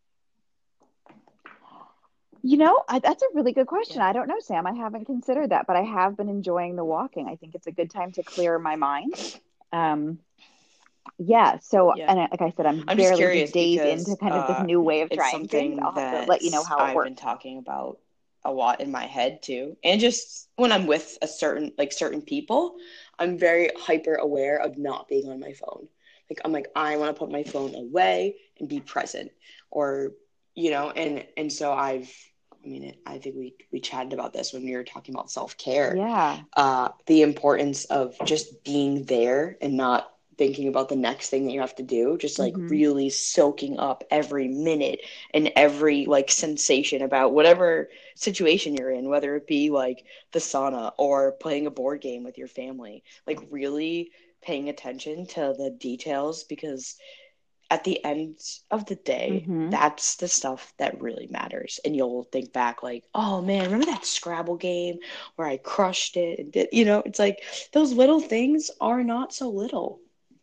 you know, I, that's a really good question. Yeah. I don't know, Sam. I haven't considered that, but I have been enjoying the walking. I think it's a good time to clear my mind. Um, yeah. So, yeah. and like I said, I'm, I'm barely just, just days because, into kind of this uh, new way of trying things. I'll have to let you know how it I've works. I've been talking about a lot in my head too. And just when I'm with a certain, like certain people, I'm very hyper aware of not being on my phone. Like, I'm like, I want to put my phone away and be present or, you know, and, and so I've, I mean, it, I think we, we chatted about this when we were talking about self-care. Yeah. Uh, the importance of just being there and not thinking about the next thing that you have to do, just like Mhm. really soaking up every minute and every like sensation about whatever situation you're in, whether it be like the sauna or playing a board game with your family, like really paying attention to the details, because at the end of the day, Mhm. that's the stuff that really matters. And you'll think back like, oh man, remember that Scrabble game where I crushed it and did, you know, it's like those little things are not so little.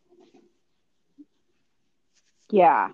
Yeah.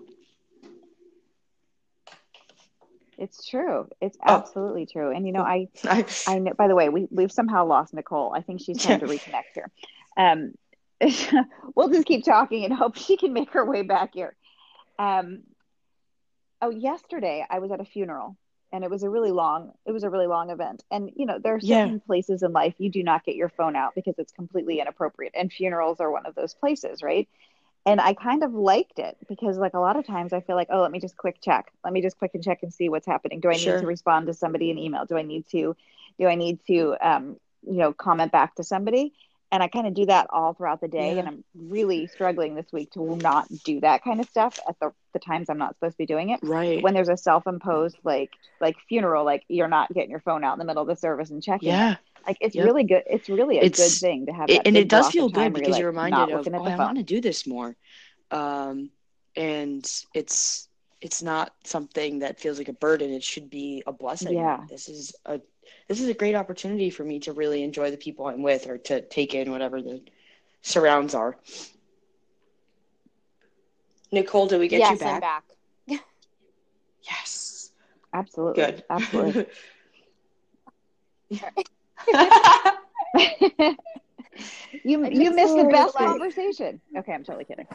It's true. It's Oh, absolutely true. And you know, I I, I know, by the way, we we've somehow lost Nicole. I think she's trying to reconnect here. Um we'll just keep talking and hope she can make her way back here. Um oh, yesterday I was at a funeral, and it was a really long it was a really long event. And you know, there are yeah, certain places in life you do not get your phone out because it's completely inappropriate, and funerals are one of those places, right? And I kind of liked it because, like, a lot of times I feel like, oh, let me just quick check. Let me just quick and check and see what's happening. Do I need to sure. respond to somebody in email? Do I need to, do I need to, um, you know, comment back to somebody? And I kind of do that all throughout the day. Yeah, And I'm really struggling this week to not do that kind of stuff at the, the times I'm not supposed to be doing it. But right. when there's a self-imposed, like, like funeral, like you're not getting your phone out in the middle of the service and checking it. Yeah, Like, it's yep. really good. It's really a good It's, thing to have it, that and it big does block of feel good time where you're because you're like reminded not of, looking oh, at the I want phone. to do this more. Um, and it's, it's not something that feels like a burden. It should be a blessing. Yeah. Like, this is a, this is a great opportunity for me to really enjoy the people I'm with, or to take in whatever the surrounds are. Nicole, did we get you Yes, I'm back? back. Yes. Absolutely. Good. Absolutely. you I you missed missed the the best last- conversation. Okay, I'm totally kidding.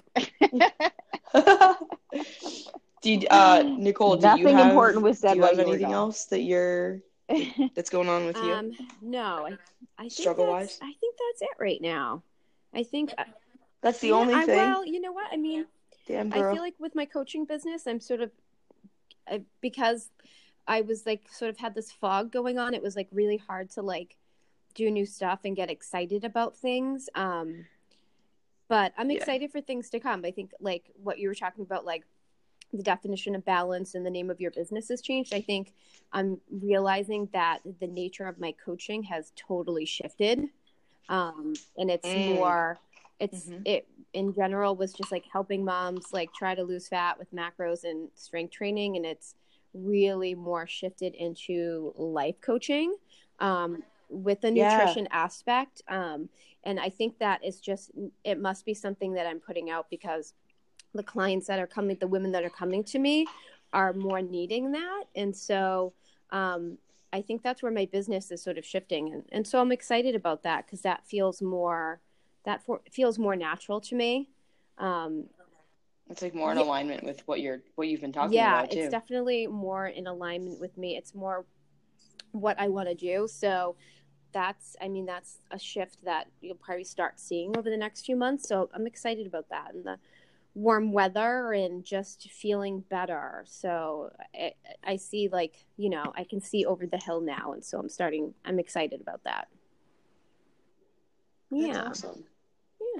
Did uh Nicole, do you Nothing have important was do said you while have you were anything gone. else that you're that's going on with you? Um, no, I I think Struggle that's wise? I think that's it right now. I think That's the yeah, only I thing? well, you know what? I mean, Damn I girl. feel like with my coaching business, I'm sort of I, because I was like sort of had this fog going on. It was like really hard to like do new stuff and get excited about things. Um, but I'm Yeah. excited for things to come. I think like what you were talking about, like the definition of balance and the name of your business has changed. I think I'm realizing that the nature of my coaching has totally shifted. Um, and it's Mm. more, it's, Mhm. it in general was just like helping moms like try to lose fat with macros and strength training. And it's really more shifted into life coaching, um, with the Yeah. nutrition aspect. Um, and I think that is just, it must be something that I'm putting out because the clients that are coming, the women that are coming to me are more needing that. And so, um, I think that's where my business is sort of shifting. And, and so I'm excited about that because that feels more, that for, feels more natural to me. Um, It's like more in yeah, alignment with what you're what you've been talking yeah, about too. it's definitely more in alignment with me. It's more what I want to do. So that's, I mean, that's a shift that you'll probably start seeing over the next few months. So I'm excited about that. And the warm weather and just feeling better. So I, I see like, you know, I can see over the hill now. And so I'm starting, I'm excited about that. That's Yeah. awesome. Yeah.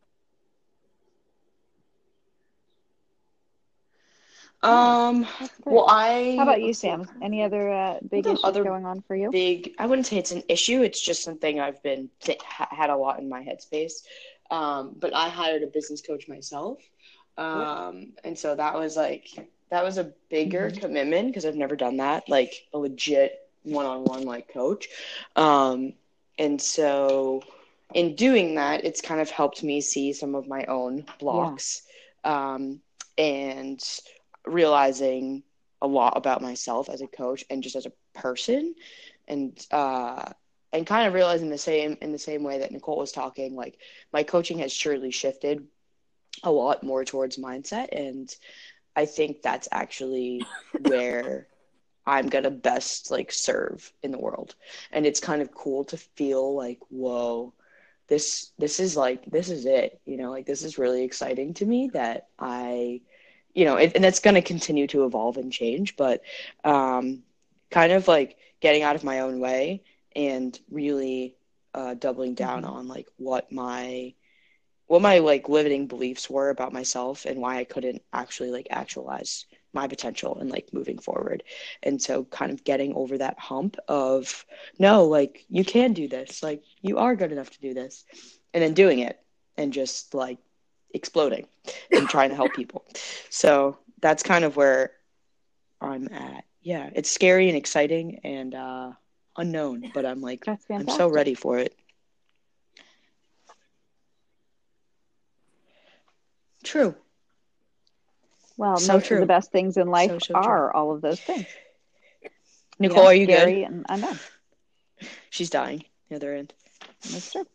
Um That's great. well I How about you, let's see, Sam? Any other uh, big the issues other going on for you? big, I wouldn't say it's an issue, it's just something I've been th- had a lot in my headspace. Um but I hired a business coach myself. Um and so that was like that was a bigger Mhm. commitment because I've never done that, like a legit one-on-one like coach. Um and so in doing that, it's kind of helped me see some of my own blocks, um and realizing a lot about myself as a coach and just as a person, and uh and kind of realizing the same in the same way that Nicole was talking, like my coaching has surely shifted a lot more towards mindset, and I think that's actually where I'm gonna best like serve in the world. And it's kind of cool to feel like, whoa, this this is like this is it, you know, like this is really exciting to me that I, you know, it, and it's gonna continue to evolve and change, but um, kind of like getting out of my own way and really uh, doubling down Mhm. on like what my what my like limiting beliefs were about myself and why I couldn't actually like actualize my potential and like moving forward. And so kind of getting over that hump of no, like you can do this, like you are good enough to do this, and then doing it and just like exploding and trying to help people. So that's kind of where I'm at. Yeah, it's scary and exciting and uh unknown, but I'm like That's I'm fantastic. so ready for it. True. Well, So most true. of the best things in life So, so are all of those things. Nicole, You know, are you scary good? and unknown. She's dying the other end. That's true.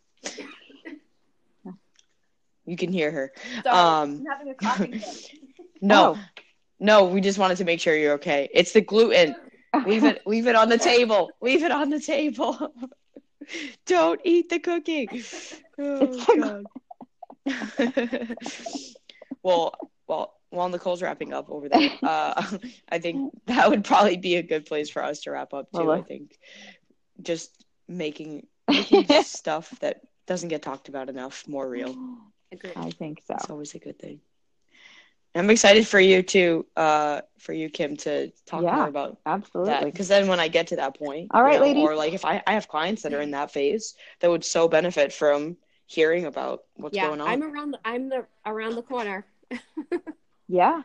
You can hear her. Sorry, Um, I'm having a coughing fit. no, Oh. no, we just wanted to make sure you're okay. It's the gluten. Leave it, leave it on the table. Leave it on the table. Don't eat the cookie. Oh God. well, well, while Nicole's wrapping up over there, uh, I think that would probably be a good place for us to wrap up too. Well, I think just making making stuff that doesn't get talked about enough more real. Agreed. I think so. It's always a good thing. I'm excited for you too, uh, for you, Kim, to talk Yeah, more about that. Absolutely. Because then when I get to that point, All right, you know, ladies. or like if I, I have clients that are in that phase that would so benefit from hearing about what's Yeah, going on. I'm around. The, I'm the around the corner. Yeah.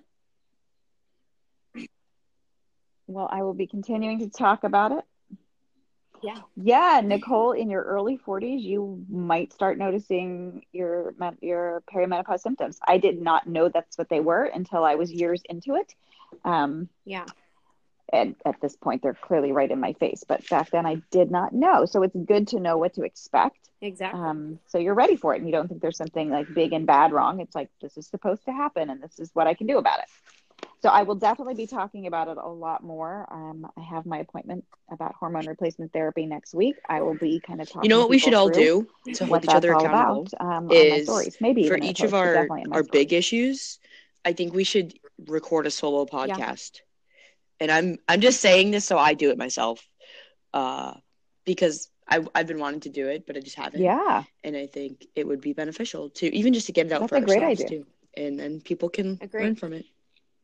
Well, I will be continuing to talk about it. Yeah. Yeah, Nicole, in your early forties, you might start noticing your men- your perimenopause symptoms. I did not know that's what they were until I was years into it. Um, Yeah. and at this point, they're clearly right in my face. But back then, I did not know. So it's good to know what to expect. Exactly. Um, so you're ready for it, and you don't think there's something like big and bad wrong. It's like, this is supposed to happen, and this is what I can do about it. So I will definitely be talking about it a lot more. Um, I have my appointment about hormone replacement therapy next week. I will be kind of talking. You know what we people should all through do to what hold each other that's all accountable about, um, on my is stories. Maybe for even in a each of post, but our, definitely in my our stories. big issues, I think we should record a solo podcast. And I'm I'm just saying this so I do it myself, uh, because I, I've been wanting to do it, but I just haven't. Yeah, And I think it would be beneficial to even just to get it out That's for a great ourselves idea. too. And then people can Agreed. learn from it.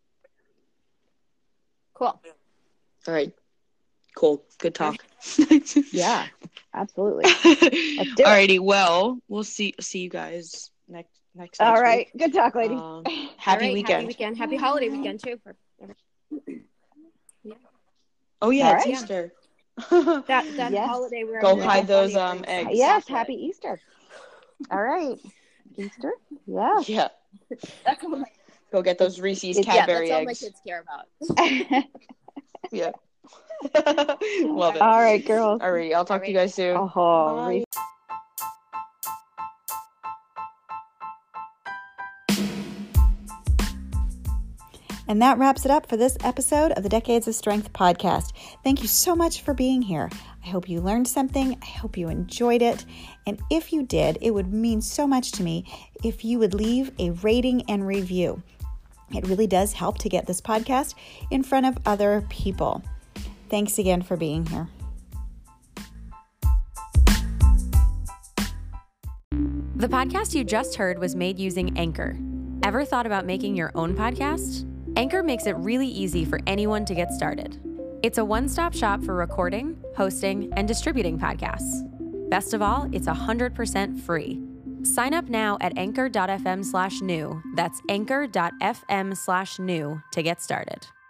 Cool. All right. Cool. Good talk. yeah, absolutely. Let's do it. Alrighty. Well, we'll see see you guys next next. All next right. Week. Good talk, ladies. Um, All happy right, weekend. Happy weekend. Happy holiday weekend too. For Oh yeah, All it's right. Easter. that that Yes. holiday where Go everyone's hide those bunny um brings eggs. Yes, chocolate. happy Easter. All right. Easter? Yeah. Yeah. That's all my, Go get those Reese's It's- yeah, Cadbury that's all my eggs. kids care about. Yeah. Love it. All right, girls. Alrighty, I'll talk to you guys soon. Oh, Bye. Reese. And that wraps it up for this episode of the Decades of Strength podcast. Thank you so much for being here. I hope you learned something. I hope you enjoyed it. And if you did, it would mean so much to me if you would leave a rating and review. It really does help to get this podcast in front of other people. Thanks again for being here. The podcast you just heard was made using Anchor. Ever thought about making your own podcast? Anchor makes it really easy for anyone to get started. It's a one-stop shop for recording, hosting, and distributing podcasts. Best of all, it's one hundred percent free. Sign up now at anchor.fm slash new. That's anchor.fm slash new to get started.